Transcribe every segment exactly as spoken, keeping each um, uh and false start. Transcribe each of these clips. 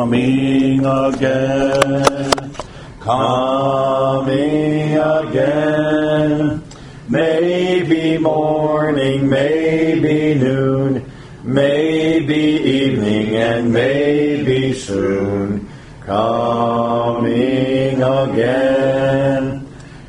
coming again, coming again. Maybe morning, maybe noon, maybe evening, and maybe soon. Coming again,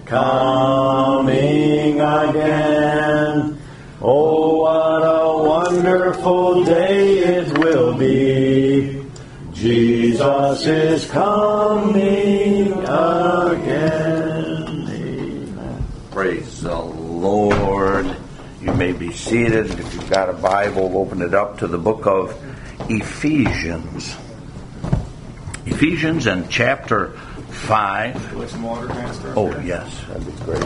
coming again. Oh, what a wonderful day it will be. Jesus is coming again. Amen. Praise the Lord. You may be seated. If you've got a Bible, open it up to the book of Ephesians. Ephesians and chapter five. Would some water, Pastor? Oh, yes. That'd be great.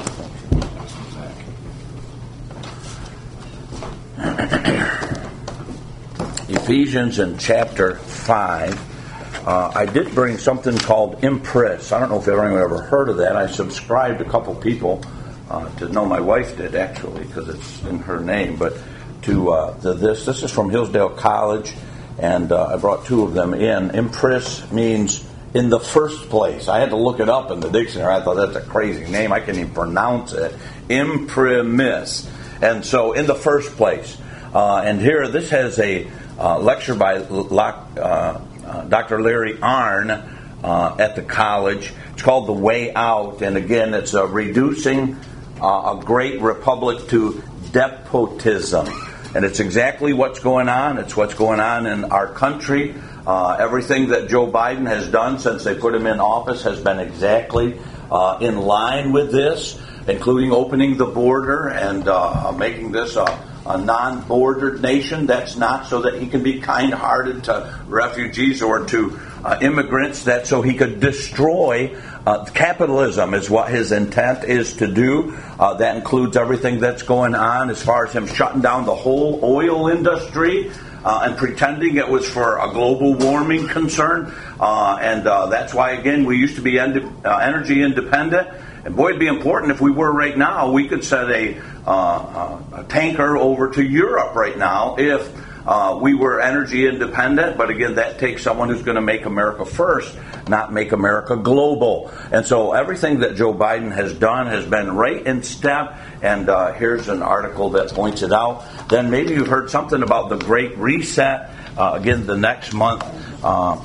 Ephesians and chapter five. Uh, I did bring something called Impress. I don't know if anyone ever heard of that. I subscribed a couple people uh, to know my wife did, actually, because it's in her name. But to, uh, to this, this is from Hillsdale College, and uh, I brought two of them in. Impress means in the first place. I had to look it up in the dictionary. I thought that's a crazy name. I can't even pronounce it. Imprimis. And so, in the first place. Uh, and here, this has a uh, lecture by Lock, uh, uh, Doctor Larry Arnn uh, at the college. It's called The Way Out. And again, it's uh, reducing uh, a great republic to despotism. And it's exactly what's going on. It's what's going on in our country. Uh, everything that Joe Biden has done since they put him in office has been exactly uh, in line with this, including opening the border and uh, making this a, a non-bordered nation. That's not so that he can be kind-hearted to refugees or to uh, immigrants. That's so he could destroy uh, capitalism is what his intent is to do. Uh, that includes everything that's going on as far as him shutting down the whole oil industry uh, and pretending it was for a global warming concern. Uh, and uh, that's why, again, we used to be end- uh, energy independent. And boy, it'd be important if we were right now. We could send a, uh, a tanker over to Europe right now if uh, we were energy independent. But again, that takes someone who's going to make America first, not make America global. And so everything that Joe Biden has done has been right in step. And uh, here's an article that points it out. Then maybe you've heard something about the Great Reset. Uh, again, the next month uh,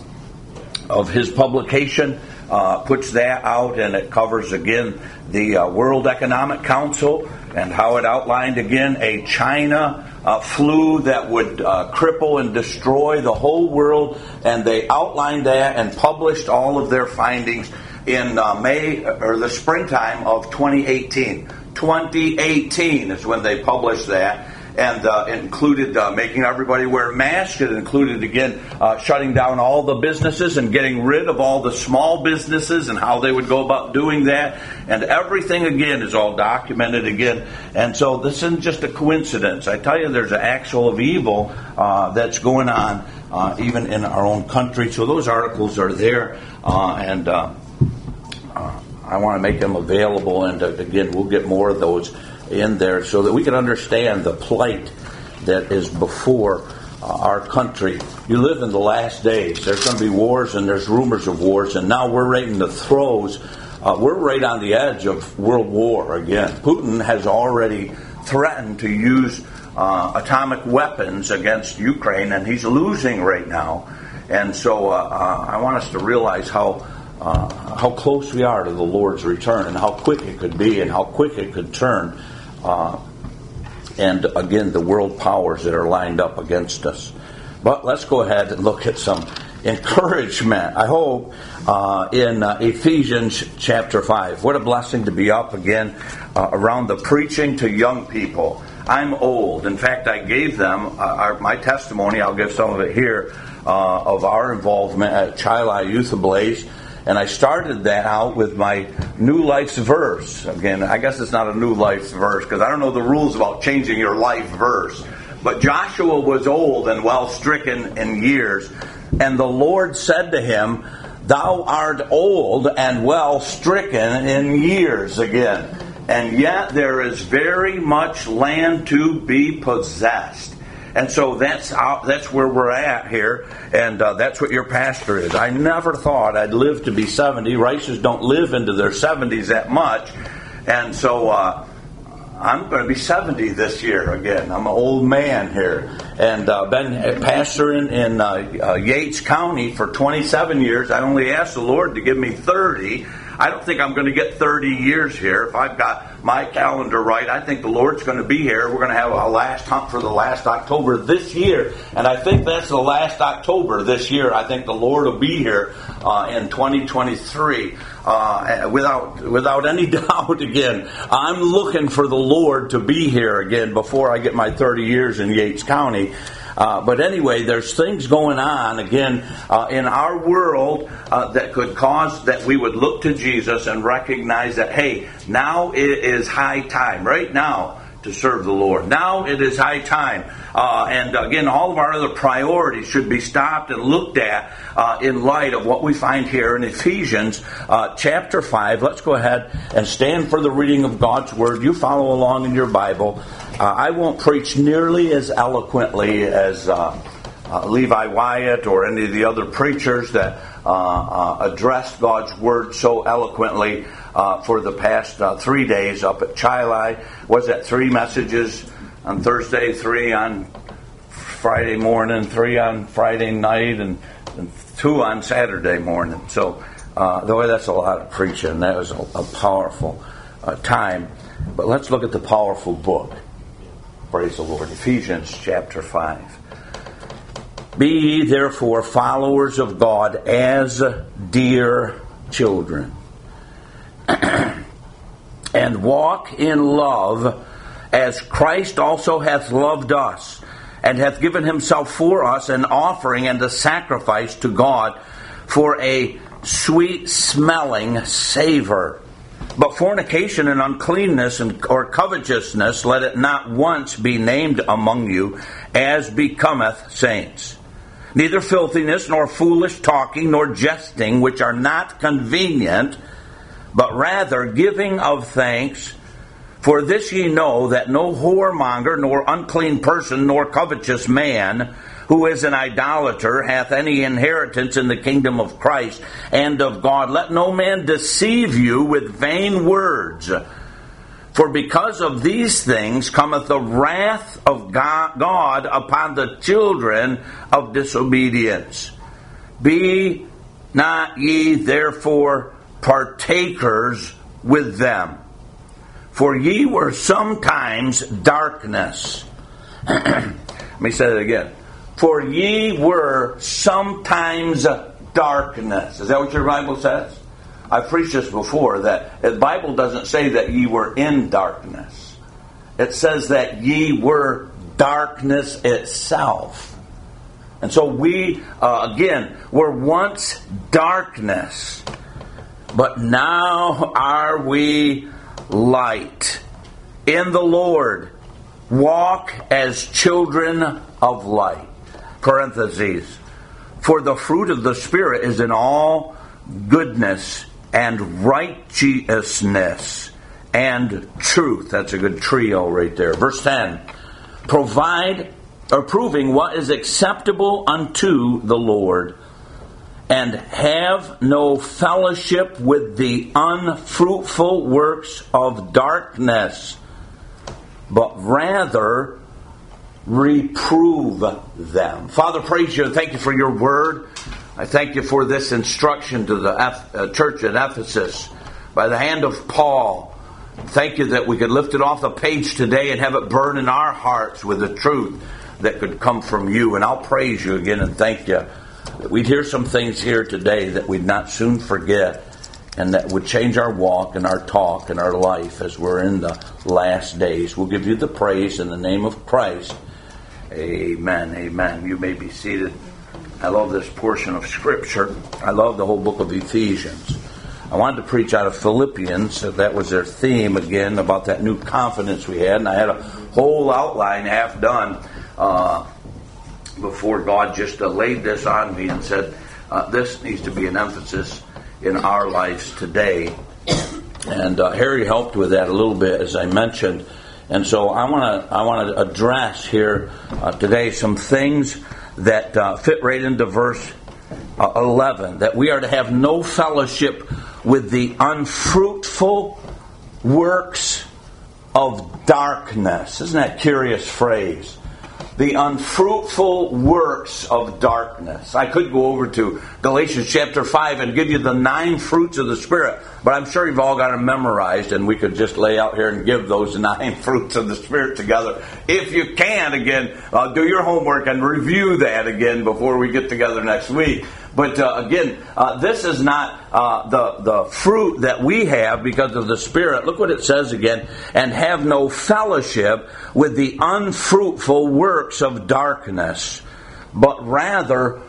of his publication. Uh, puts that out, and it covers again the uh, World Economic Council and how it outlined again a China uh, flu that would uh, cripple and destroy the whole world, and they outlined that and published all of their findings in uh, May or the springtime of twenty eighteen. twenty eighteen is when they published that. And uh, it included uh, making everybody wear masks. It included, again, uh, shutting down all the businesses and getting rid of all the small businesses and how they would go about doing that. And everything, again, is all documented again. And so this isn't just a coincidence. I tell you, there's an axle of evil uh, that's going on uh, even in our own country. So those articles are there. Uh, and uh, uh, I want to make them available. And, uh, again, we'll get more of those in there so that we can understand the plight that is before uh, our country. You live in the last days. There's going to be wars and there's rumors of wars, and now we're right in the throes. Uh, we're right on the edge of world war again. Putin has already threatened to use uh, atomic weapons against Ukraine, and he's losing right now. And so uh, uh, I want us to realize how uh, how close we are to the Lord's return and how quick it could be and how quick it could turn. Uh, and again, the world powers that are lined up against us. But let's go ahead and look at some encouragement, I hope, uh, in uh, Ephesians chapter five. What a blessing to be up again uh, around the preaching to young people. I'm old. In fact, I gave them uh, our, my testimony. I'll give some of it here uh, of our involvement at Chili Youth Ablaze. And I started that out with my New Life's verse. Again, I guess it's not a New Life's verse because I don't know the rules about changing your life verse. But Joshua was old and well stricken in years. And the Lord said to him, "Thou art old and well stricken in years," again. "And yet there is very much land to be possessed. And so that's how, that's where we're at here, and uh, that's what your pastor is. I never thought I'd live to be seventy. Rices don't live into their seventies that much, and so uh, I'm going to be seventy this year again. I'm an old man here, and uh, been a pastor in, in uh, uh, Yates County for twenty-seven years. I only asked the Lord to give me thirty. I don't think I'm going to get thirty years here. If I've got my calendar right, I think the Lord's going to be here. We're going to have a last hunt for the last October this year. And I think that's the last October this year. I think the Lord will be here uh, in twenty twenty-three. Uh, without without any doubt again. I'm looking for the Lord to be here again before I get my thirty years in Yates County. Uh, but anyway, there's things going on, again, uh, in our world uh, that could cause that we would look to Jesus and recognize that, hey, now it is high time, right now, to serve the Lord. Now it is high time. Uh, and again, all of our other priorities should be stopped and looked at uh, in light of what we find here in Ephesians uh, chapter five. Let's go ahead and stand for the reading of God's Word. You follow along in your Bible. Uh, I won't preach nearly as eloquently as uh, uh, Levi Wyatt or any of the other preachers that uh, uh, addressed God's Word so eloquently uh, for the past uh, three days up at Chili. Was that three messages on Thursday, three on Friday morning, three on Friday night, and, and two on Saturday morning. So, uh, the way that's a lot of preaching. That was a, a powerful uh, time. But let's look at the powerful book. Praise the Lord. Ephesians chapter five. Be ye therefore followers of God as dear children, and walk in love, as Christ also hath loved us, and hath given himself for us an offering and a sacrifice to God for a sweet-smelling savor. But fornication and uncleanness and, or covetousness, let it not once be named among you, as becometh saints. Neither filthiness, nor foolish talking, nor jesting, which are not convenient, but rather giving of thanks. For this ye know, that no whoremonger, nor unclean person, nor covetous man, who is an idolater, hath any inheritance in the kingdom of Christ and of God. Let no man deceive you with vain words. For because of these things cometh the wrath of God upon the children of disobedience. Be not ye therefore partakers with them. For ye were sometimes darkness. Let me say that again. For ye were sometimes darkness. Is that what your Bible says? I've preached this before, that the Bible doesn't say that ye were in darkness. It says that ye were darkness itself. And so we, uh, again, were once darkness, but now are we light in the Lord. Walk as children of light. Parentheses. For the fruit of the Spirit is in all goodness and righteousness and truth. That's a good trio right there. Verse ten. Provide or proving what is acceptable unto the Lord, and have no fellowship with the unfruitful works of darkness, but rather reprove them. Father, praise you and thank you for your word. I thank you for this instruction to the Eph- uh, church at Ephesus by the hand of Paul. Thank you that we could lift it off the page today and have it burn in our hearts with the truth that could come from you. And I'll praise you again and thank you that we'd hear some things here today that we'd not soon forget, and that would change our walk and our talk and our life as we're in the last days. We'll give you the praise in the name of Christ. Amen. Amen. You may be seated. I love this portion of Scripture. I love the whole book of Ephesians. I wanted to preach out of Philippians. So that was their theme again, about that new confidence we had. And I had a whole outline half done uh, before God just uh, laid this on me and said, uh, this needs to be an emphasis in our lives today. And uh, Harry helped with that a little bit, as I mentioned. And so I want to I want to address here uh, today some things that uh, fit right into verse uh, eleven, that we are to have no fellowship with the unfruitful works of darkness. Isn't that a curious phrase? The unfruitful works of darkness. I could go over to Galatians chapter five and give you the nine fruits of the Spirit, but I'm sure you've all got them memorized, and we could just lay out here and give those nine fruits of the Spirit together. If you can, again, uh, do your homework and review that again before we get together next week. But uh, again, uh, this is not uh, the, the fruit that we have because of the Spirit. Look what it says again. And have no fellowship with the unfruitful works of darkness, but rather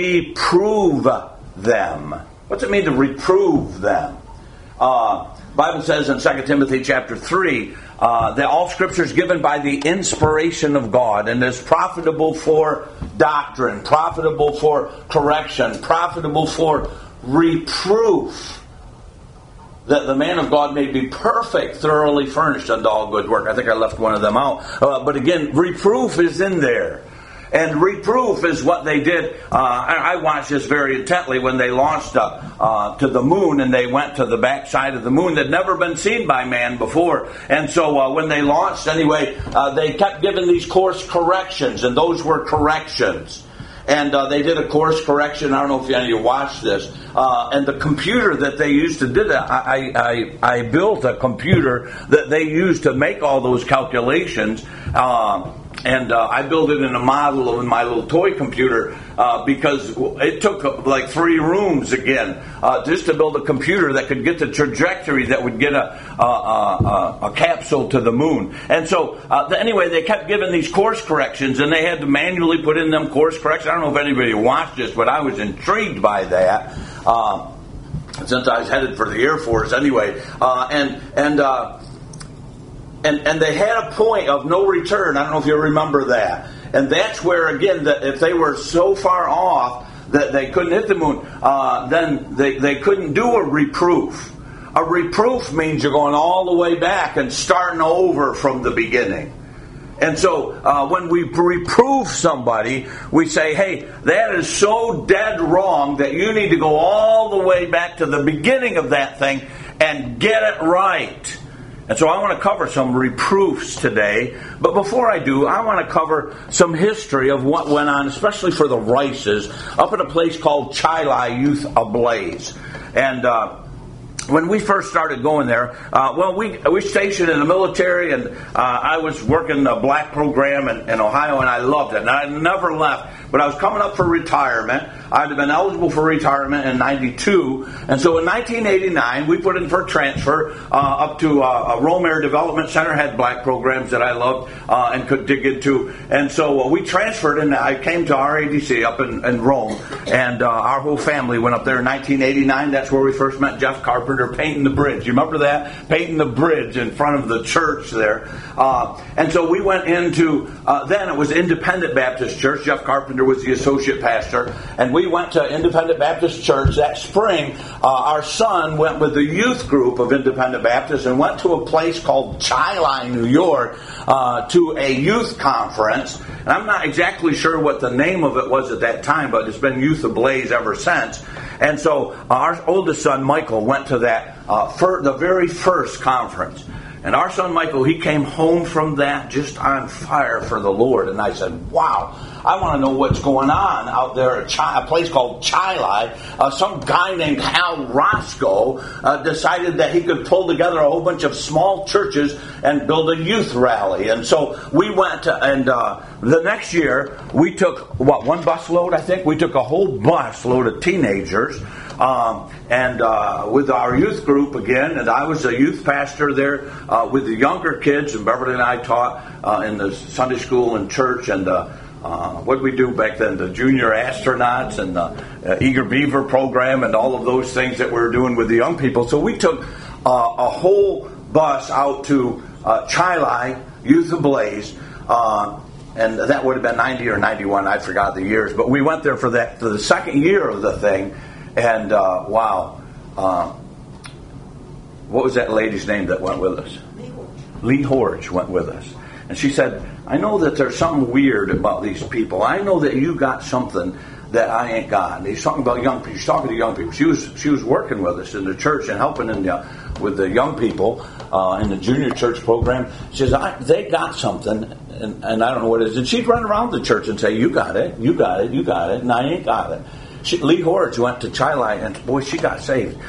reprove them. What's it mean to reprove them? Uh, Bible says in Second Timothy chapter three, uh, that all Scripture is given by the inspiration of God and is profitable for doctrine, profitable for correction, profitable for reproof, that the man of God may be perfect, thoroughly furnished unto all good work. I think I left one of them out. Uh, but again, reproof is in there. And reproof is what they did. Uh, I, I watched this very intently when they launched uh, uh, to the moon, and they went to the backside of the moon that had never been seen by man before. And so uh, when they launched, anyway, uh, they kept giving these course corrections, and those were corrections. And uh, they did a course correction. I don't know if any of you watched this. Uh, and the computer that they used to do that, I, I, I built a computer that they used to make all those calculations. Uh, And uh, I built it in a model of my little toy computer uh, because it took uh, like three rooms again uh, just to build a computer that could get the trajectory that would get a a, a, a capsule to the moon. And so uh, anyway, they kept giving these course corrections, and they had to manually put in them course corrections. I don't know if anybody watched this, but I was intrigued by that uh, since I was headed for the Air Force anyway. Uh, and and uh, And, and they had a point of no return. I don't know if you remember that. And that's where, again, that if they were so far off that they couldn't hit the moon, uh, then they, they couldn't do a reproof. A reproof means you're going all the way back and starting over from the beginning. And so uh, when we reprove somebody, we say, hey, that is so dead wrong that you need to go all the way back to the beginning of that thing and get it right. And so I want to cover some reproofs today. But before I do, I want to cover some history of what went on, especially for the Rices, up at a place called Chili Youth Ablaze. And uh, when we first started going there, uh, well, we we stationed in the military, and uh, I was working the black program in, in Ohio, and I loved it. And I never left. But I was coming up for retirement. I'd have been eligible for retirement in ninety-two. And so in nineteen eighty-nine, we put in for transfer uh, up to uh, a Rome Air Development Center, had black programs that I loved uh, and could dig into. And so uh, we transferred, and I came to R A D C up in, in Rome. And uh, our whole family went up there in nineteen eighty-nine. That's where we first met Jeff Carpenter painting the bridge. You remember that? Painting the bridge in front of the church there. Uh, and so we went into, uh, then it was Independent Baptist Church. Jeff Carpenter was the associate pastor. And we went to Independent Baptist Church that spring. Uh, our son went with the youth group of Independent Baptists and went to a place called Chili, New York, uh, to a youth conference. And I'm not exactly sure what the name of it was at that time, but it's been Youth Ablaze ever since. And so uh, our oldest son, Michael, went to that uh, for the very first conference. And our son Michael, he came home from that just on fire for the Lord. And I said, wow, I want to know what's going on out there at Chi- a place called Chili. Uh, some guy named Hal Roscoe uh, decided that he could pull together a whole bunch of small churches and build a youth rally. And so we went, to, and uh, the next year, we took, what, one bus load, I think? We took a whole bus load of teenagers. Um, and uh, with our youth group again, and I was a youth pastor there uh, with the younger kids, and Beverly and I taught uh, in the Sunday school and church, and uh, uh, what did we do back then? The junior astronauts and the uh, Eager Beaver program and all of those things that we were doing with the young people. So we took uh, a whole bus out to uh, Chili Youth Ablaze, uh, and that would have been ninety or ninety-one, I forgot the years, but we went there for that for the second year of the thing. And, uh, wow, uh, what was that lady's name that went with us? Mabel. Lee Horge went with us. And she said, I know that there's something weird about these people. I know that you got something that I ain't got. And he's talking about young people. She's talking to young people. She was she was working with us in the church and helping in the, with the young people uh, in the junior church program. She says, I, they got something, and, and I don't know what it is. And she'd run around the church and say, you got it, you got it, you got it, and I ain't got it. She, Lee Horge went to Chi-Li, and boy, she got saved.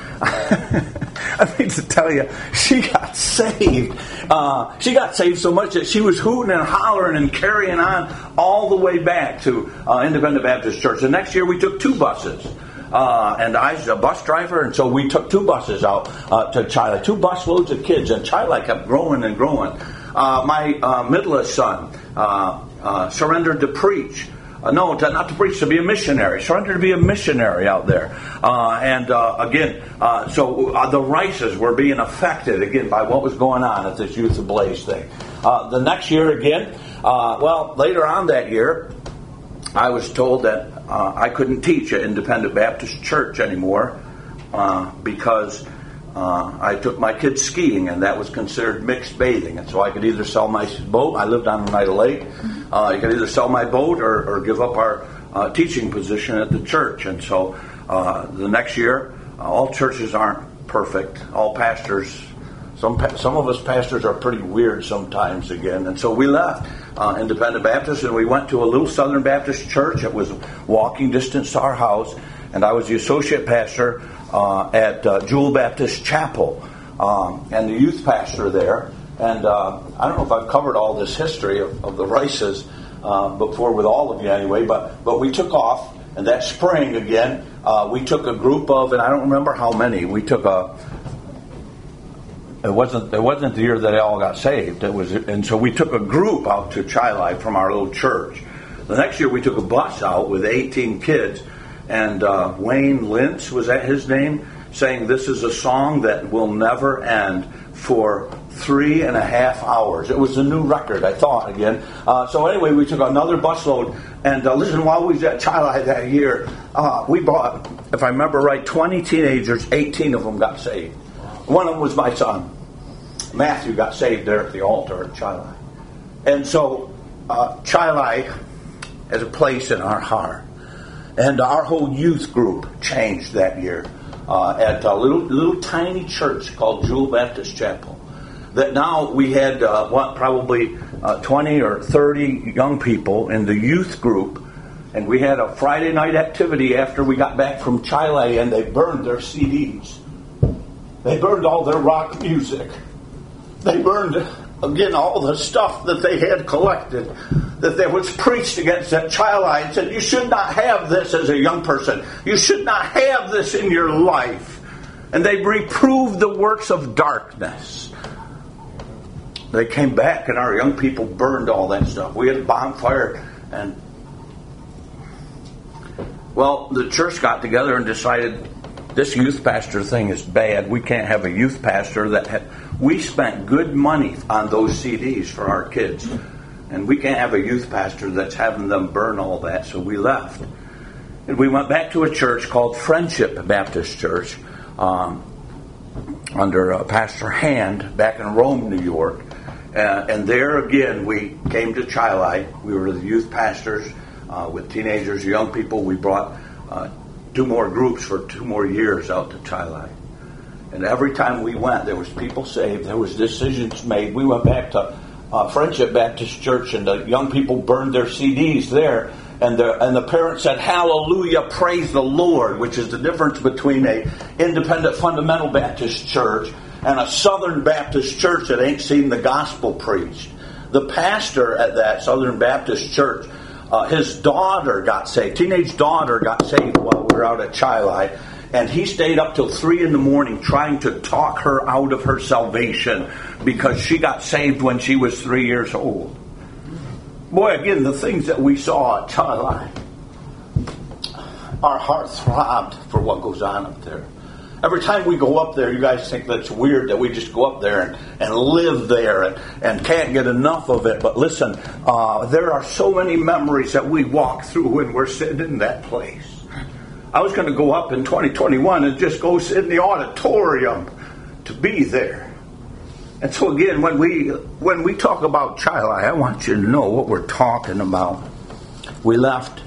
I need to tell you, she got saved. Uh, she got saved so much that she was hooting and hollering and carrying on all the way back to uh, Independent Baptist Church. The next year, we took two buses. Uh, and I was a bus driver, and so we took two buses out uh, to Chi-Li, two bus loads of kids, and Chi-Li kept growing and growing. Uh, my uh, middlest son uh, uh, surrendered to preach. Uh, no, to, not to preach, to be a missionary. Surrendered to be a missionary out there. Uh, and uh, again, uh, so uh, the Rices were being affected, again, by what was going on at this Youth Ablaze thing. Uh, the next year, again, uh, well, later on that year, I was told that uh, I couldn't teach at Independent Baptist Church anymore uh, because uh, I took my kids skiing, and that was considered mixed bathing. And so I could either sell my boat. I lived on Oneida Lake. Uh, you could either sell my boat or, or give up our uh, teaching position at the church. And so uh, the next year, uh, all churches aren't perfect. All pastors, some some of us pastors are pretty weird sometimes again. And so we left uh, Independent Baptist, and we went to a little Southern Baptist church. It was walking distance to our house, and I was the associate pastor uh, at uh, Jewel Baptist Chapel, um, and the youth pastor there. And uh, I don't know if I've covered all this history of, of the Rices uh, before with all of you anyway, but, but we took off, and that spring again, uh, we took a group of, and I don't remember how many, we took a, it wasn't it wasn't the year that they all got saved, it was, and so we took a group out to Chi-Li from our little church. The next year we took a bus out with eighteen kids, and uh, Wayne Lentz, was that his name, saying this is a song that will never end for three and a half hours. It was a new record, I thought, again. Uh, so anyway, we took another busload. And uh, listen, while we was at Chi-Li that year, uh, we brought, if I remember right, twenty teenagers, eighteen of them got saved. One of them was my son. Matthew got saved there at the altar at Chi-Li. And so uh, Chi-Li has a place in our heart. And our whole youth group changed that year uh, at a little, little tiny church called Jewel Baptist Chapel. That now we had, uh, what, probably uh, twenty or thirty young people in the youth group, and we had a Friday night activity after we got back from Chi-Li, and they burned their C Ds. They burned all their rock music. They burned, again, all the stuff that they had collected, that there was preached against at Chi-Li, and said, you should not have this as a young person. You should not have this in your life. And they reproved the works of darkness. They came back, and our young people burned all that stuff. We had a bonfire, and well, the church got together and decided this youth pastor thing is bad. We can't have a youth pastor that had, we spent good money on those C Ds for our kids, and we can't have a youth pastor that's having them burn all that. So we left, and we went back to a church called Friendship Baptist Church um, under uh, Pastor Hand back in Rome, New York. Uh, and there again, we came to Chi-Li. We were the youth pastors uh, with teenagers, young people. We brought uh, two more groups for two more years out to Chi-Li. And every time we went, there was people saved. There was decisions made. We went back to uh, Friendship Baptist Church, and the young people burned their C Ds there. And the, and the parents said, hallelujah, praise the Lord, which is the difference between a independent fundamental Baptist church and a Southern Baptist church that ain't seen the gospel preached. The pastor at that Southern Baptist church, uh, his daughter got saved. Teenage daughter got saved while we were out at Chi-Li. And he stayed up till three in the morning trying to talk her out of her salvation because she got saved when she was three years old. Boy, again, the things that we saw at Chi-Li, our heart throbbed for what goes on up there. Every time we go up there, you guys think that's weird that we just go up there and, and live there and, and can't get enough of it. But listen, uh, there are so many memories that we walk through when we're sitting in that place. I was going to go up in twenty twenty-one and just go sit in the auditorium to be there. And so again, when we when we talk about Chi-Li, I want you to know what we're talking about. We left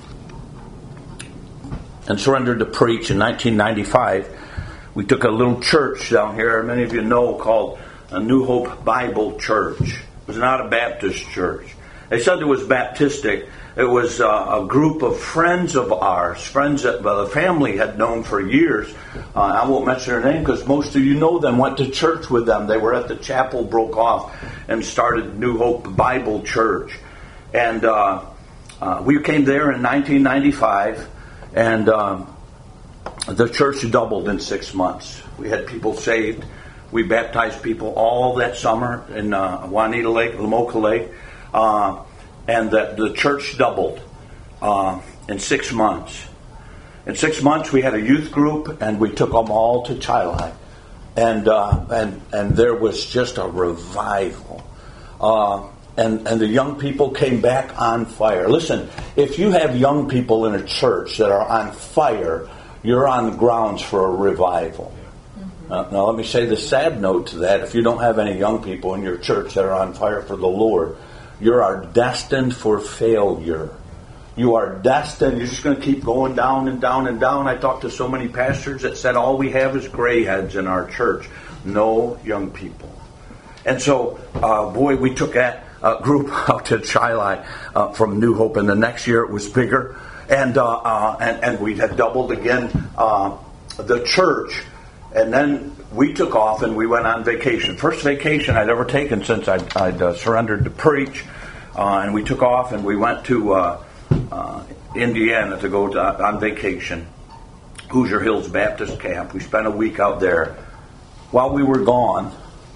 and surrendered to preach in nineteen ninety-five. We took a little church down here, many of you know, called a New Hope Bible Church. It was not a Baptist church. They said it was Baptistic. It was uh, a group of friends of ours, friends that well, the family had known for years. Uh, I won't mention their name because most of you know them, went to church with them. They were at the chapel, broke off, and started New Hope Bible Church. And uh, uh, we came there in nineteen ninety-five, and um, the church doubled in six months. We had people saved. We baptized people all that summer in uh, Juanita Lake, Lamoka Lake. Uh, and that the church doubled uh, in six months. In six months, we had a youth group, and we took them all to Chi-Li, and uh, and and there was just a revival, uh, and and the young people came back on fire. Listen, if you have young people in a church that are on fire, you're on the grounds for a revival. Mm-hmm. Uh, now, let me say the sad note to that: if you don't have any young people in your church that are on fire for the Lord, you are destined for failure. You are destined. You're just going to keep going down and down and down. I talked to so many pastors that said all we have is gray heads in our church. No young people. And so, uh, boy, we took that uh, group out to Chi-Li uh, from New Hope, and the next year it was bigger. And uh, uh, and, and we had doubled again uh, the church. And then we took off and we went on vacation. First vacation I'd ever taken since I'd, I'd uh, surrendered to preach. Uh, and we took off and we went to uh, uh, Indiana to go to, on vacation. Hoosier Hills Baptist Camp. We spent a week out there. While we were gone,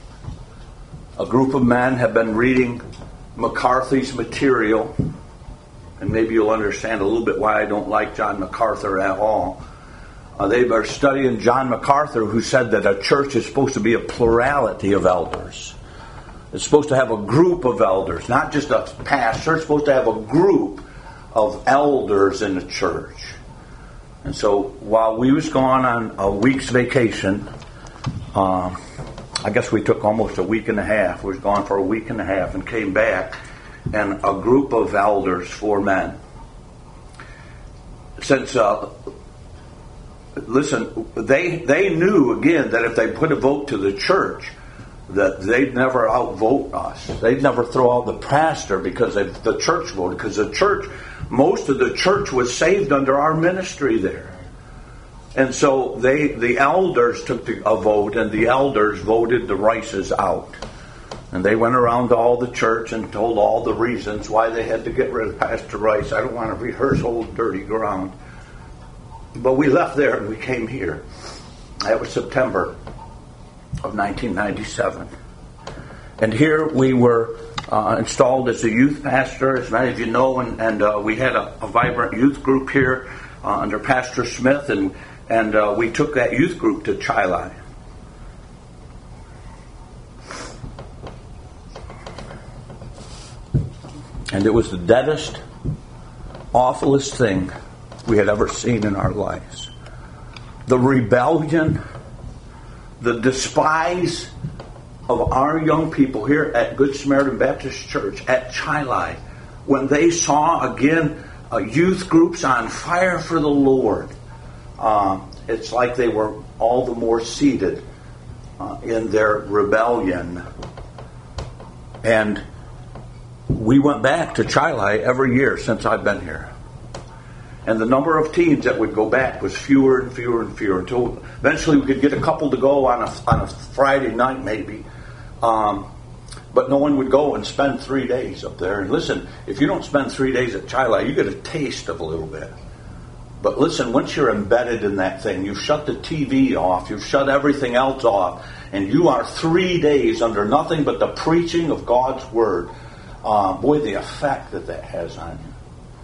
a group of men have been reading McCarthy's material. And maybe you'll understand a little bit why I don't like John MacArthur at all. Uh, they are studying John MacArthur, who said that a church is supposed to be a plurality of elders. It's supposed to have a group of elders, not just a pastor. It's supposed to have a group of elders in the church. And so while we was gone on a week's vacation, uh, I guess we took almost a week and a half. We was gone for a week and a half and came back, and a group of elders, four men. Since... Uh, Listen, they they knew, again, that if they put a vote to the church, that they'd never outvote us. They'd never throw out the pastor because they, the church voted. Because the church, most of the church was saved under our ministry there. And so they the elders took the, a vote, and the elders voted the Rices out. And they went around to all the church and told all the reasons why they had to get rid of Pastor Rice. I don't want to rehearse old dirty ground. But we left there and we came here. That was September of nineteen ninety-seven. And here we were uh, installed as a youth pastor, as many of you know, and, and uh, we had a, a vibrant youth group here uh, under Pastor Smith, and, and uh, we took that youth group to Chi-Li. And it was the deadest, awfulest thing we had ever seen in our lives. The rebellion, the despise of our young people here at Good Samaritan Baptist Church at Chi-Li, when they saw again uh, youth groups on fire for the Lord. Uh, it's like they were all the more seated uh, in their rebellion. And we went back to Chi-Li every year since I've been here. And the number of teams that would go back was fewer and fewer and fewer until eventually we could get a couple to go on a, on a Friday night maybe. Um, but no one would go and spend three days up there. And listen, if you don't spend three days at Chi-Li, you get a taste of a little bit. But listen, once you're embedded in that thing, you've shut the T V off, you've shut everything else off, and you are three days under nothing but the preaching of God's Word. Uh, boy, the effect that that has on you.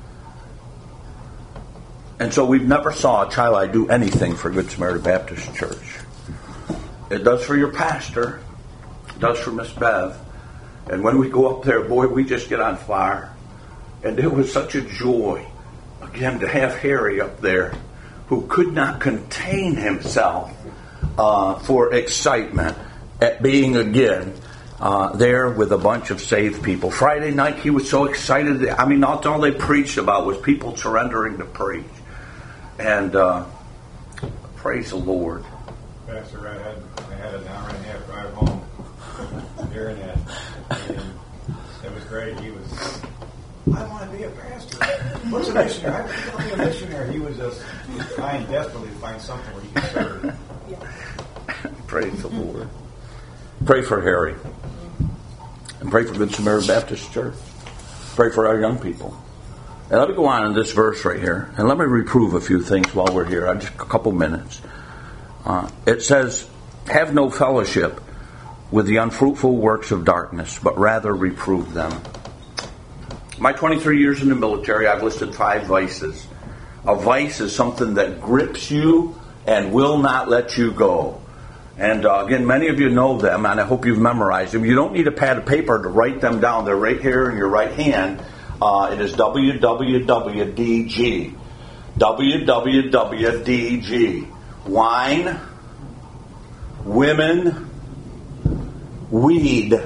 And so we've never saw Chi-Li do anything for Good Samaritan Baptist Church. It does for your pastor. It does for Miss Bev. And when we go up there, boy, we just get on fire. And it was such a joy, again, to have Harry up there, who could not contain himself uh, for excitement at being, again, uh, there with a bunch of saved people. Friday night, he was so excited. I mean, that's all they preached about was people surrendering to preach. And uh, praise the Lord. Pastor, I had, I had an hour and a half drive home during that. And it was great. He was, I want to be a pastor. What's a missionary? I want to be a missionary. He was just trying desperately to find something where he could serve. Praise the Lord. Pray for Harry. And pray for Good Samaritan Baptist Church. Pray for our young people. And let me go on in this verse right here. And let me reprove a few things while we're here. Just a couple minutes. Uh, it says, have no fellowship with the unfruitful works of darkness, but rather reprove them. My twenty-three years in the military, I've listed five vices. A vice is something that grips you and will not let you go. And uh, again, many of you know them, and I hope you've memorized them. You don't need a pad of paper to write them down. They're right here in your right hand. Uh, it is W W W D G. W W W D G. Wine, women, weed,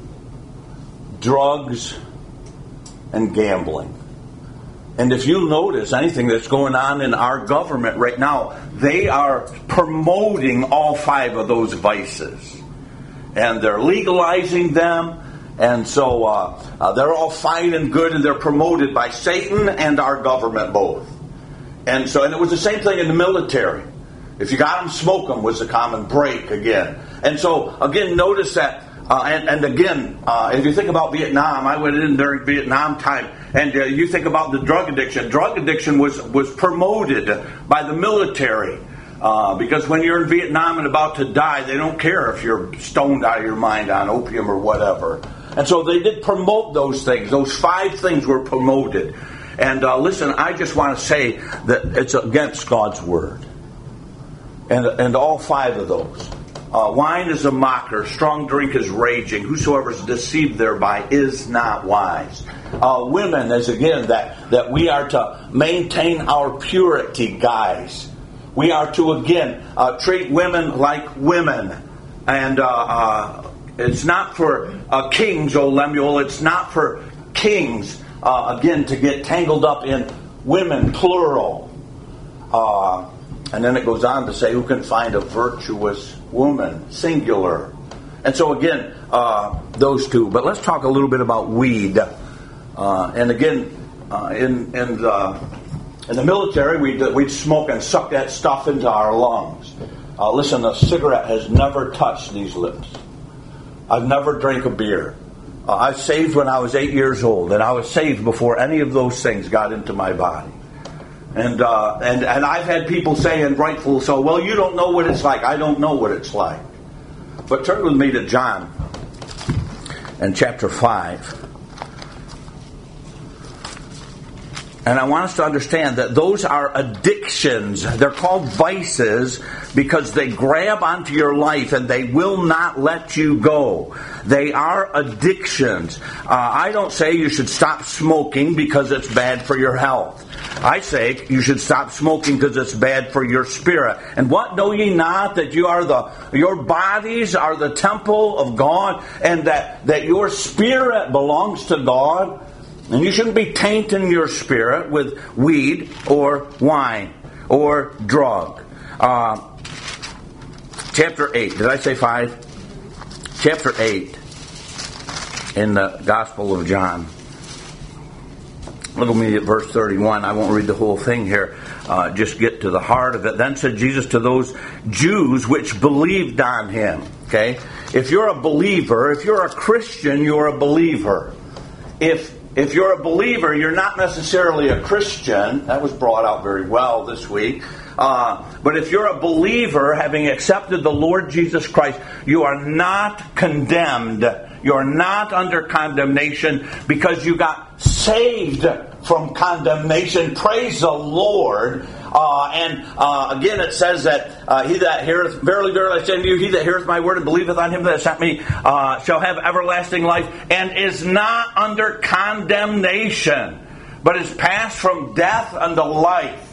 drugs, and gambling. And if you notice anything that's going on in our government right now, they are promoting all five of those vices. And they're legalizing them. And so uh, uh, they're all fine and good, and they're promoted by Satan and our government both. And so, and it was the same thing in the military. If you got them, smoke them was the common break again. And so, again, notice that. Uh, and, and again, uh, if you think about Vietnam, I went in during Vietnam time, and uh, you think about the drug addiction. Drug addiction was, was promoted by the military. Uh, because when you're in Vietnam and about to die, they don't care if you're stoned out of your mind on opium or whatever. And so they did promote those things. Those five things were promoted. And uh, listen, I just want to say that it's against God's word. And, and all five of those. Uh, wine is a mocker. Strong drink is raging. Whosoever is deceived thereby is not wise. Uh, women is again that, that we are to maintain our purity, guys. We are to again uh, treat women like women. And uh, uh, it's not for uh, kings, O Lemuel. It's not for kings, uh, again, to get tangled up in women, plural. Uh, and then it goes on to say, who can find a virtuous woman, singular. And so again, uh, those two. But let's talk a little bit about weed. Uh, and again, uh, in in the, in the military, we'd, we'd smoke and suck that stuff into our lungs. Uh, listen, a cigarette has never touched these lips. I've never drank a beer. Uh, I was saved when I was eight years old, and I was saved before any of those things got into my body. And uh, and and I've had people say, and rightful so, well, you don't know what it's like. I don't know what it's like. But turn with me to John and chapter five. And I want us to understand that those are addictions. They're called vices because they grab onto your life and they will not let you go. They are addictions. Uh, I don't say you should stop smoking because it's bad for your health. I say you should stop smoking because it's bad for your spirit. And what know ye not, that you are the your bodies are the temple of God, and that, that your spirit belongs to God? And you shouldn't be tainting your spirit with weed or wine or drug. Uh, chapter eight. Did I say five? Chapter eight in the Gospel of John. Look at me at verse thirty-one. I won't read the whole thing here. Uh, just get to the heart of it. Then said Jesus to those Jews which believed on him. Okay? If you're a believer, if you're a Christian, you're a believer. If If you're a believer, you're not necessarily a Christian. That was brought out very well this week. Uh, but if you're a believer, having accepted the Lord Jesus Christ, you are not condemned. You're not under condemnation because you got saved from condemnation. Praise the Lord. Uh, and uh, again, it says that uh, he that heareth, verily, verily, I say unto you, he that heareth my word and believeth on him that sent me uh, shall have everlasting life, and is not under condemnation, but is passed from death unto life.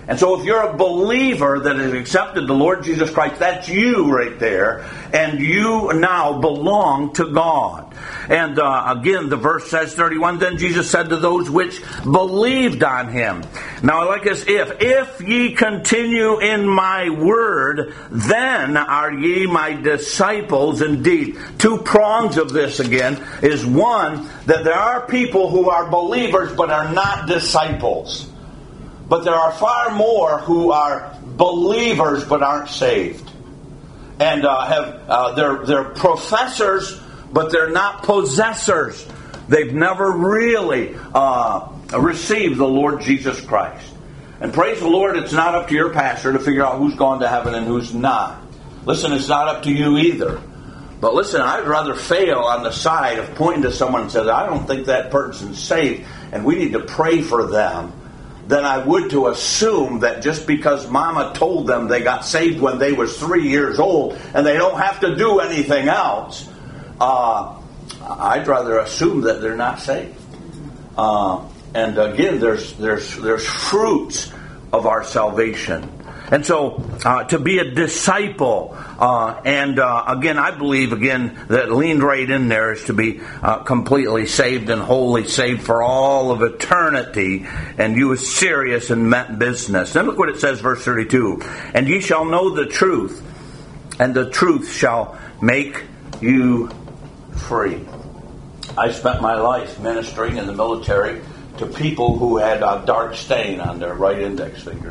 And so if you're a believer that has accepted the Lord Jesus Christ, that's you right there. And you now belong to God. And uh, again, the verse says, thirty-one, then Jesus said to those which believed on him. Now I like this, if. If ye continue in my word, then are ye my disciples indeed. Two prongs of this again is one, that there are people who are believers but are not disciples. But there are far more who are believers but aren't saved. And uh, have uh, they're, they're professors, but they're not possessors. They've never really uh, received the Lord Jesus Christ. And praise the Lord, it's not up to your pastor to figure out who's gone to heaven and who's not. Listen, it's not up to you either. But listen, I'd rather fail on the side of pointing to someone and saying, I don't think that person's saved, and we need to pray for them, than I would to assume that just because mama told them they got saved when they was three years old and they don't have to do anything else, uh, I'd rather assume that they're not saved. Uh, and again, there's there's there's fruits of our salvation. And so, uh, to be a disciple, uh, and uh, again, I believe, again, that leaned right in there is to be uh, completely saved and wholly saved for all of eternity, and you is serious and meant business. Then look what it says, verse thirty-two. And ye shall know the truth, and the truth shall make you free. I spent my life ministering in the military to people who had a dark stain on their right index fingers,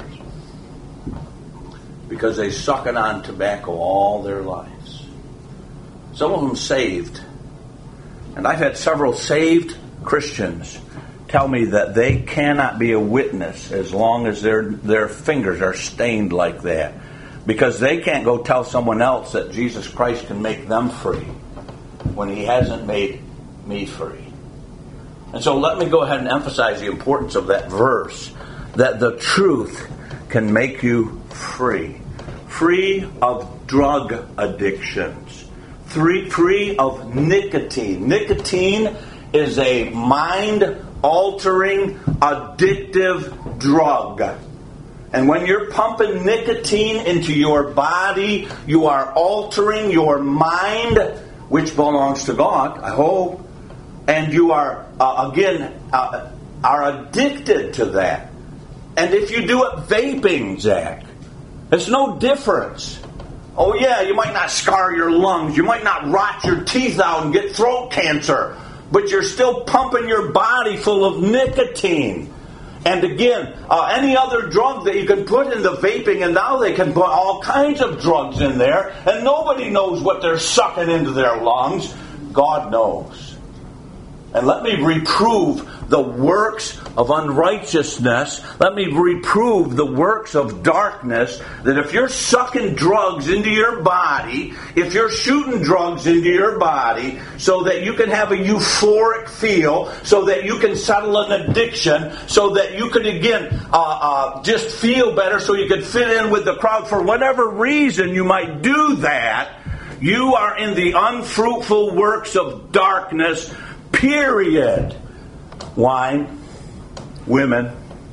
because they sucking on tobacco all their lives. Some of them saved. And I've had several saved Christians tell me that they cannot be a witness as long as their their fingers are stained like that, because they can't go tell someone else that Jesus Christ can make them free when he hasn't made me free. And so let me go ahead and emphasize the importance of that verse, that the truth can make you free. Free of drug addictions. Free, free of nicotine. Nicotine is a mind-altering, addictive drug. And when you're pumping nicotine into your body, you are altering your mind, which belongs to God, I hope. And you are, uh, again, uh, are addicted to that. And if you do it vaping, Zach, there's no difference. Oh yeah, you might not scar your lungs, you might not rot your teeth out and get throat cancer, but you're still pumping your body full of nicotine. And again, uh, any other drug that you can put in the vaping, and now they can put all kinds of drugs in there, and nobody knows what they're sucking into their lungs. God knows. And let me reprove the works of unrighteousness. Let me reprove the works of darkness. That if you're sucking drugs into your body, if you're shooting drugs into your body so that you can have a euphoric feel, so that you can settle an addiction, so that you can again uh, uh, just feel better, so you can fit in with the crowd, for whatever reason you might do that, you are in the unfruitful works of darkness. Period. Wine, women,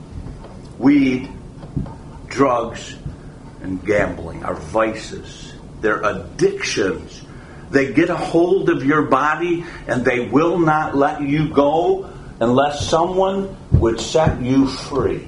weed, drugs, and gambling are vices. They're addictions. They get a hold of your body and they will not let you go unless someone would set you free.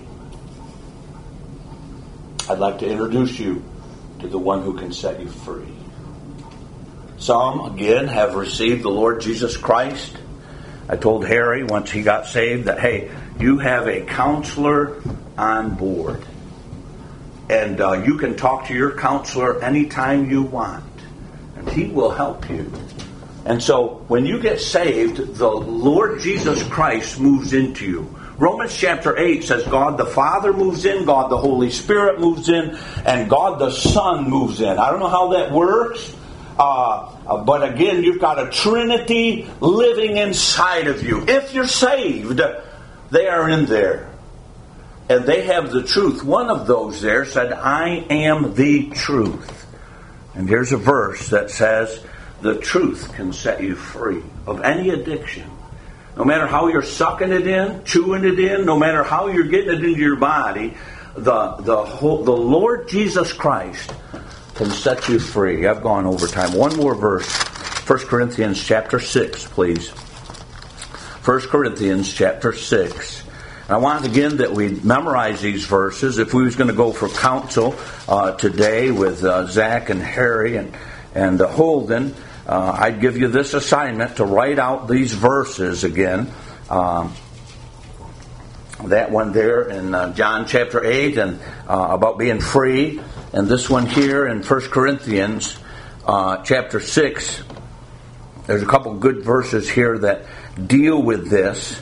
I'd like to introduce you to the one who can set you free. Some, again, have received the Lord Jesus Christ. I told Harry once he got saved that, hey, you have a counselor on board. And uh, you can talk to your counselor anytime you want. And he will help you. And so when you get saved, the Lord Jesus Christ moves into you. Romans chapter eight says God the Father moves in, God the Holy Spirit moves in, and God the Son moves in. I don't know how that works. Uh, uh, but again, you've got a Trinity living inside of you. If you're saved, they are in there. And they have the truth. One of those there said, I am the truth. And here's a verse that says, the truth can set you free of any addiction. No matter how you're sucking it in, chewing it in, no matter how you're getting it into your body, the the whole, the Lord Jesus Christ can set you free. I've gone over time. One more verse. First Corinthians chapter six, please. First Corinthians chapter six. I want again that we memorize these verses. If we was going to go for counsel uh, today with uh, Zach and Harry and and uh, Holden, uh, I'd give you this assignment to write out these verses again. Um, that one there in uh, John chapter eight and uh, about being free, and this one here in First Corinthians uh, chapter six. There's a couple good verses here that deal with this.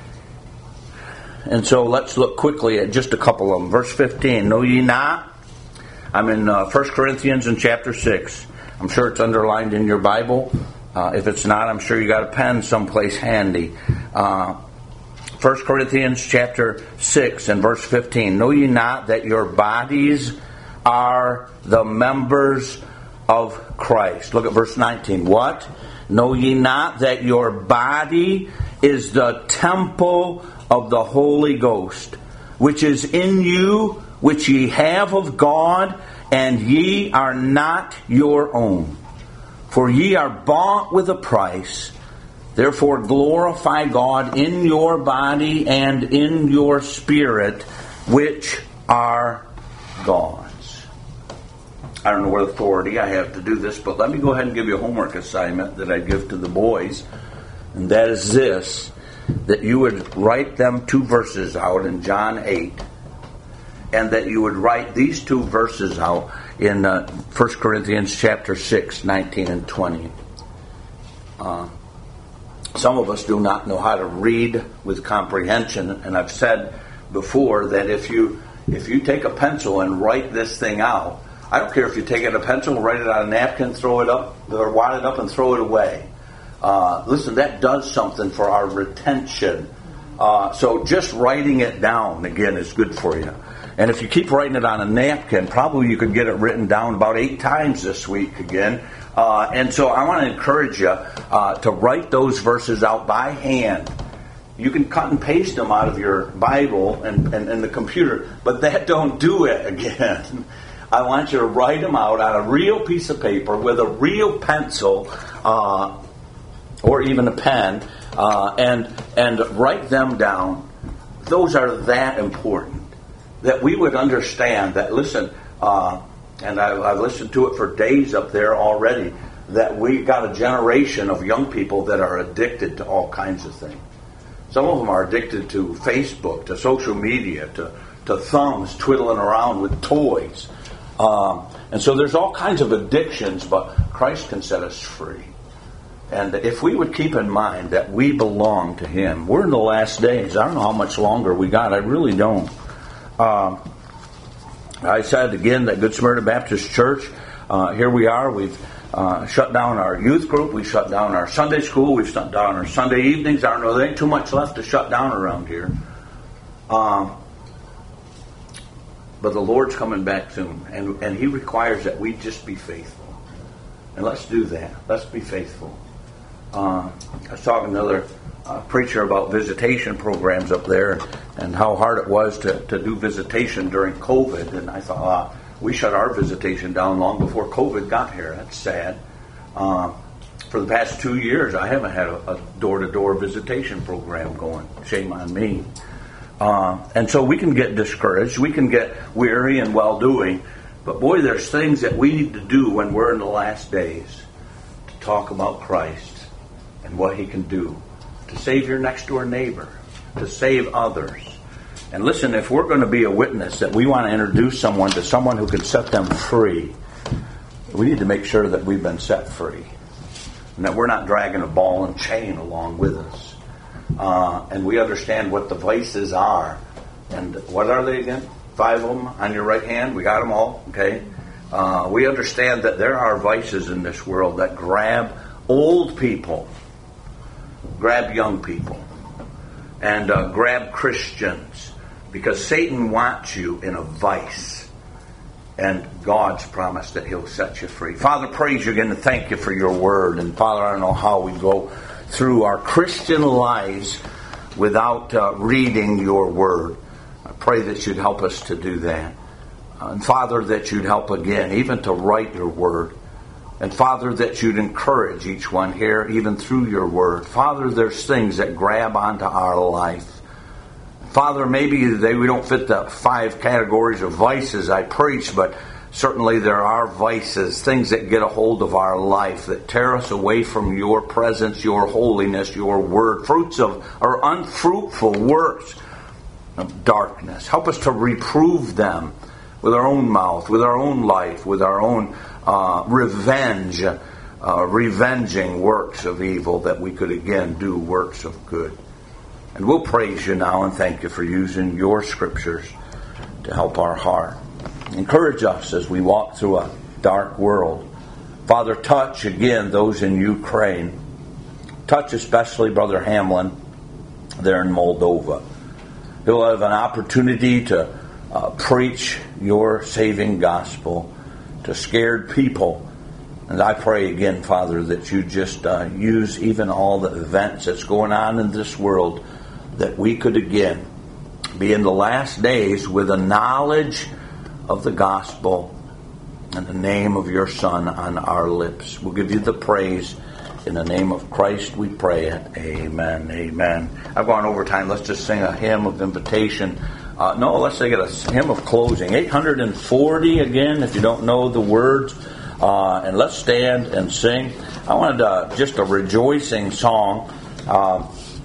And so let's look quickly at just a couple of them. Verse fifteen, know ye not? I'm in uh, First Corinthians in chapter six. I'm sure it's underlined in your Bible. Uh, if it's not, I'm sure you got a pen someplace handy. Uh, First Corinthians chapter six and verse fifteen. Know ye not that your bodies are the members of Christ? Look at verse nineteen. What? Know ye not that your body is the temple of the Holy Ghost, which is in you, which ye have of God, and ye are not your own. For ye are bought with a price. Therefore glorify God in your body and in your spirit, which are God's. I don't know what authority I have to do this, but let me go ahead and give you a homework assignment that I give to the boys. And that is this, that you would write them two verses out in John eight, and that you would write these two verses out in uh, First Corinthians chapter six, nineteen and twenty. Uh, some of us do not know how to read with comprehension, and I've said before that if you if you take a pencil and write this thing out, I don't care if you take it a pencil, write it on a napkin, throw it up, or wad it up and throw it away. Uh, listen, that does something for our retention. Uh, so just writing it down, again, is good for you. And if you keep writing it on a napkin, probably you could get it written down about eight times this week again. Uh, and so I want to encourage you uh, to write those verses out by hand. You can cut and paste them out of your Bible and, and, and the computer, but that don't do it again. I want you to write them out on a real piece of paper with a real pencil, uh, or even a pen, uh, and and write them down. Those are that important, that we would understand that, listen, uh, and I, I've listened to it for days up there already, that we got a generation of young people that are addicted to all kinds of things. Some of them are addicted to Facebook, to social media, to, to thumbs twiddling around with toys. Um, and so there's all kinds of addictions, but Christ can set us free. And if we would keep in mind that we belong to Him, we're in the last days. I don't know how much longer we got. I really don't. Um, I said again that Good Samaritan Baptist Church, uh, here we are. We've uh, shut down our youth group. We've shut down our Sunday school. We've shut down our Sunday evenings. I don't know. There ain't too much left to shut down around here. Um, but the Lord's coming back soon. And, and He requires that we just be faithful. And let's do that. Let's be faithful. Uh, I was talking to another uh, preacher about visitation programs up there and, and how hard it was to, to do visitation during COVID. And I thought, ah, we shut our visitation down long before COVID got here. That's sad. Uh, for the past two years, I haven't had a, a door-to-door visitation program going. Shame on me. Uh, and so we can get discouraged. We can get weary and well-doing. But boy, there's things that we need to do when we're in the last days to talk about Christ and what He can do to save your next door neighbor, to save others. And listen, if we're going to be a witness that we want to introduce someone to someone who can set them free, we need to make sure that we've been set free and that we're not dragging a ball and chain along with us. Uh, and we understand what the vices are. And what are they again? Five of them on your right hand. We got them all. Okay. Uh, we understand that there are vices in this world that grab old people, grab young people, and uh, grab Christians, because Satan wants you in a vice, and God's promised that He'll set you free. Father, praise you again and thank you for your word. And Father, I don't know how we go through our Christian lives without uh, reading your word. I pray that you'd help us to do that. Uh, and Father, that you'd help again, even to write your word. And Father, that you'd encourage each one here, even through your word. Father, there's things that grab onto our life. Father, maybe they, we don't fit the five categories of vices I preach, but certainly there are vices, things that get a hold of our life, that tear us away from your presence, your holiness, your word, fruits of, or unfruitful works of darkness. Help us to reprove them with our own mouth, with our own life, with our own uh, revenge, uh, revenging works of evil, that we could again do works of good. And we'll praise you now and thank you for using your scriptures to help our heart. Encourage us as we walk through a dark world. Father, touch again those in Ukraine. Touch especially Brother Hamlin there in Moldova. He'll have an opportunity to uh, preach your saving gospel to scared people. And I pray again, Father, that you just uh, use even all the events that's going on in this world, that we could again be in the last days with a knowledge of the gospel and the name of your Son on our lips. We'll give you the praise. In the name of Christ we pray it. Amen. Amen. I've gone over time. Let's just sing a hymn of invitation. Uh, no, let's sing a hymn of closing. eight hundred forty again, if you don't know the words. Uh, and let's stand and sing. I wanted uh, just a rejoicing song uh,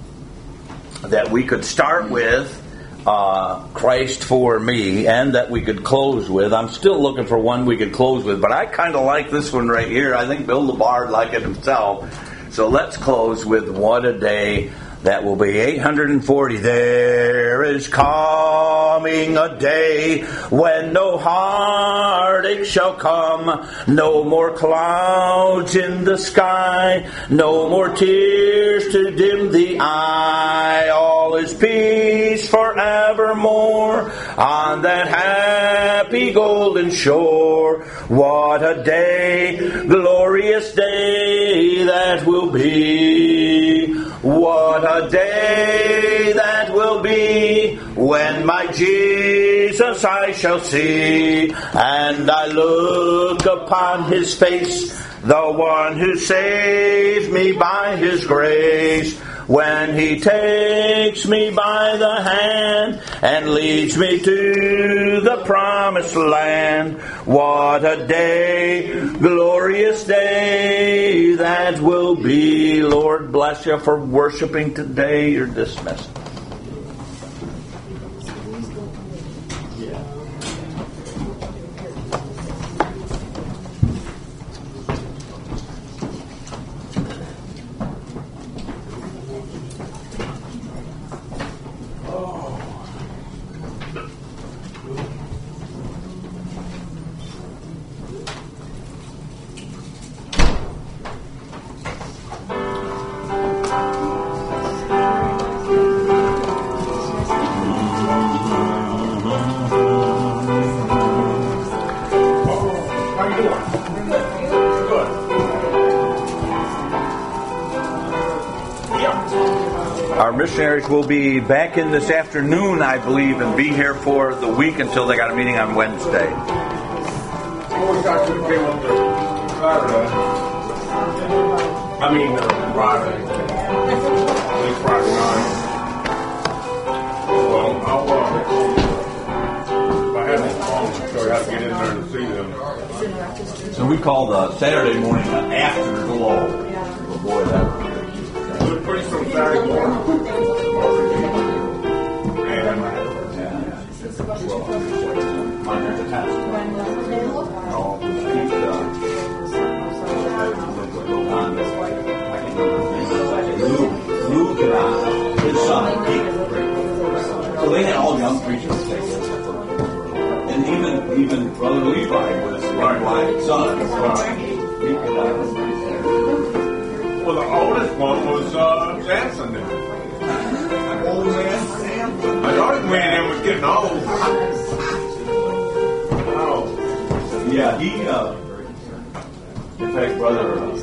that we could start with, uh, Christ for Me, and that we could close with. I'm still looking for one we could close with, but I kind of like this one right here. I think Bill LaBard liked it himself. So let's close with What a Day That Will Be. eight hundred forty. There is coming a day when no heartache shall come, no more clouds in the sky, no more tears to dim the eye. All is peace forevermore on that happy golden shore. What a day, glorious day that will be. What a day that will be when my Jesus I shall see, and I look upon his face, the one who saved me by his grace. When he takes me by the hand and leads me to the promised land. What a day, glorious day that will be. Lord bless you for worshiping today. You're dismissed. Missionaries will be back in this afternoon, I believe, and be here for the week until they got a meeting on Wednesday. I mean, uh, Friday. At least Friday night. Well, I'll, uh, if I had this phone, I'll show you how to get in there and see them. So we call the Saturday morning an afterglow. Oh boy, that was pretty from Saturday morning. Luke and I, his son, so they had all young preachers. And even even Brother Levi was my wife's son. Well, the oldest one was uh, Samson then. Old man Samson? My daughter's man was getting old. Oh. Yeah, he, uh, in fact, Brother, uh,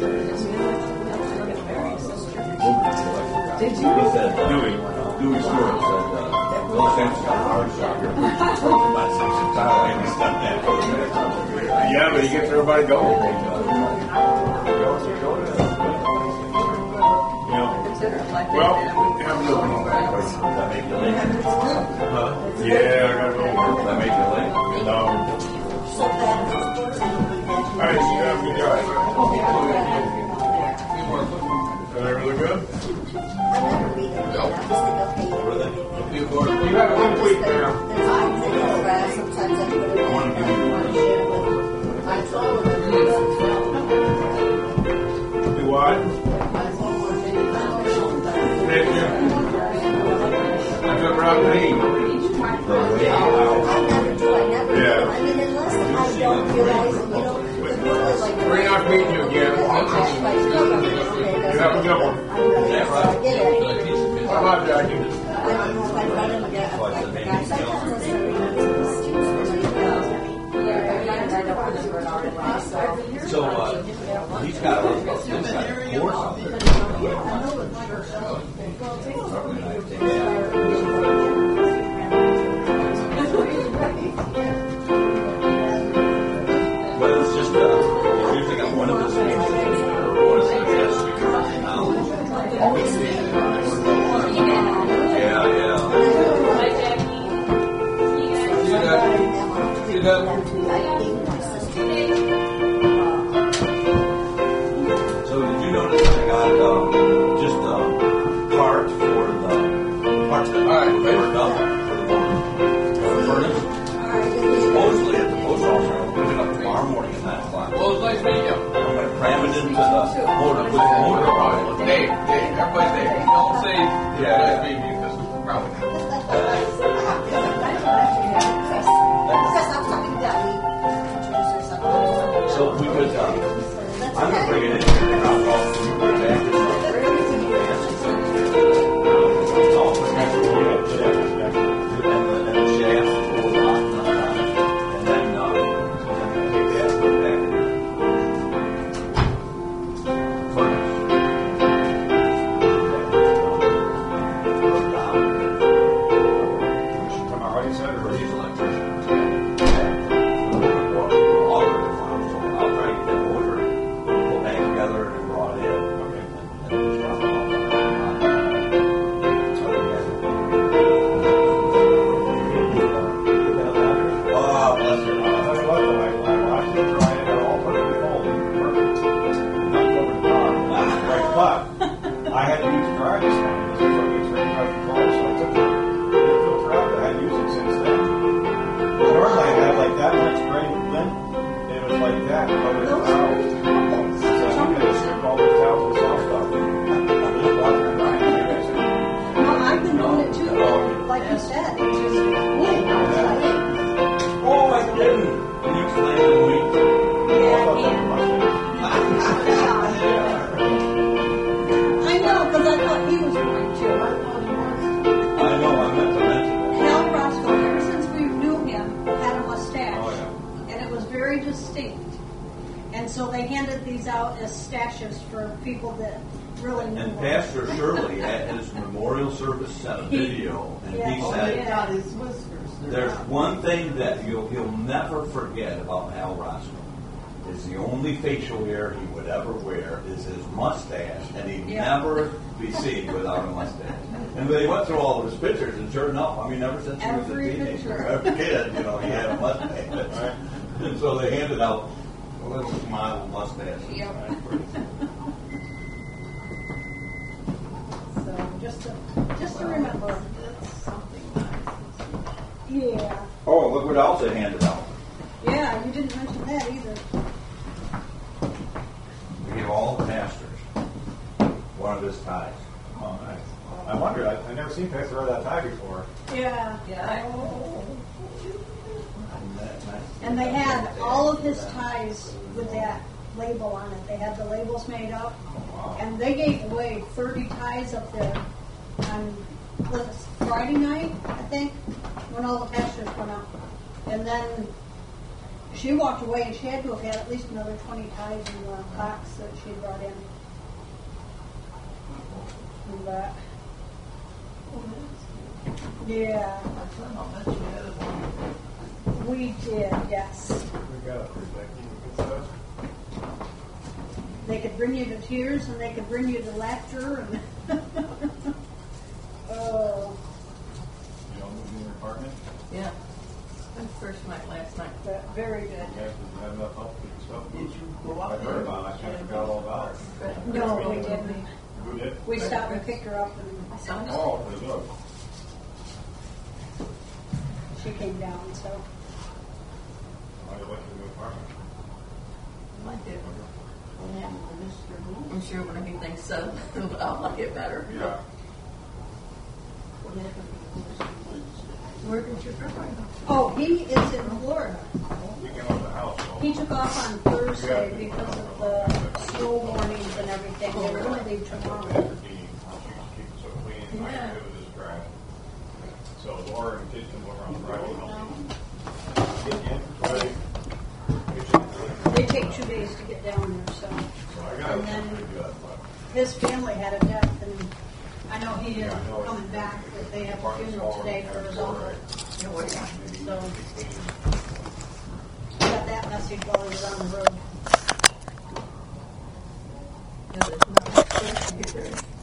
did you? He said, uh, Dewey, Dewey Stewart said, uh, Well, Sam's got a hard shot here. About six inches tall, and he's done that. Yeah, but he gets everybody going. Well, have a little more. That make you late? Huh? Yeah, I gotta go. That make you late? No. All right, you have a good guy. Are they really good? No. You have one week there. I want to give you do what? Thank you. I took Rob Lee. Yeah. Very nice meeting you again. You have a good one. How about Jackie? So, uh, he's got a horse out there. But it's just, uh, it's usually got one of the speakers or one of the guest speakers in knowledge. Yeah, yeah. See that? See that? So did you notice I got um, just a part for the parts that I favored up for the motor furnace? Supposedly at the post office, I'm picking up tomorrow morning at nine o'clock. Well, it's nice meeting you. I'm going to cram it into the motor with the motor on it. Dave, Dave, everybody's Dave. Don't say yeah, nice meeting you because probably not. So we could, uh, I'm going to bring it in here and I'll call the motor back. Facial hair he would ever wear is his mustache, and he'd yeah. never be seen without a mustache. And then he went through all of his pictures, and sure enough, I mean, ever since he was a teenager, every kid, you know, he had a mustache. Right. And so they handed out a little smile mustache. Yep. So just to, just to remember, that's something nice. Yeah. Oh, look what else they handed out. Yeah, you didn't mention that either. We give all the pastors one of his ties. Oh, nice. I wonder, I, I've never seen Pastor wear that tie before. Yeah. Yeah. Oh. Isn't that nice? And they had all of his ties with that label on it. They had the labels made up. Oh, wow. And they gave away thirty ties up there on was it Friday night, I think, when all the pastors went up. And then she walked away, and she had to have had at least another twenty ties in the box that she brought in. And, uh, Yeah, I bet you had one. we did, yes. We got it pretty big. Good stuff. They could bring you to tears and they could bring you to laughter and oh, You all moved in your apartment? Yeah. That was first night last night. but very good. You guys didn't have enough help with stuff? Did you go I out heard there? about it. I kind of forgot all about it. No, we didn't. Who did? We stopped and picked her up I and saw it. Oh, for the dog. she came down, so. Why you like the new apartment? I did. I'm sure when everything's settled, I'll like it better. Yeah. Where did your girlfriend go? Oh, he is in Florida. We came out of the house. So He took off on Thursday because of the snow warnings and everything. They were going to leave tomorrow. After being, she used to keep it so clean. I Yeah. could do with this trash. So Laura and kids can go around Friday and help me. Get in, Friday. Kitchen. They take two days to get down there, so. So I got And it then pretty good, but. his family had a death, and I know he is coming back, but they have a funeral today for his uncle. Yeah, what do you- So, got that message while he was on the road. Yeah, there's nothing to get there.